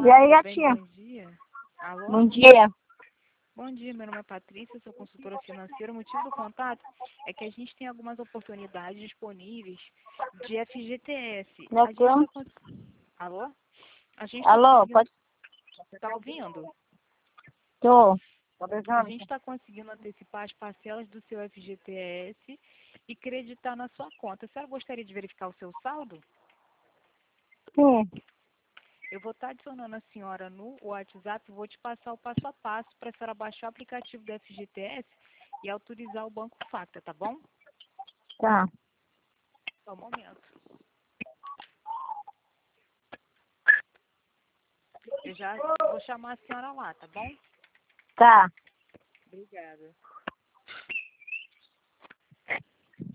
E aí, tudo bem? gatinha? Bom dia. Alô? Bom dia. Bom dia, meu nome é Patrícia, sou consultora financeira. O motivo do contato é que a gente tem algumas oportunidades disponíveis de FGTS. Nós vamos... Alô? A gente está Alô, conseguindo... pode... Você está ouvindo? Tô. A gente está conseguindo antecipar as parcelas do seu FGTS e creditar na sua conta. A senhora gostaria de verificar o seu saldo? Sim. Eu vou estar adicionando a senhora no WhatsApp, vou te passar o passo a passo para a senhora baixar o aplicativo do FGTS e autorizar o Banco Facta, tá bom? Tá. Só um momento. Eu já vou chamar a senhora lá, tá bom? Tá. Obrigada.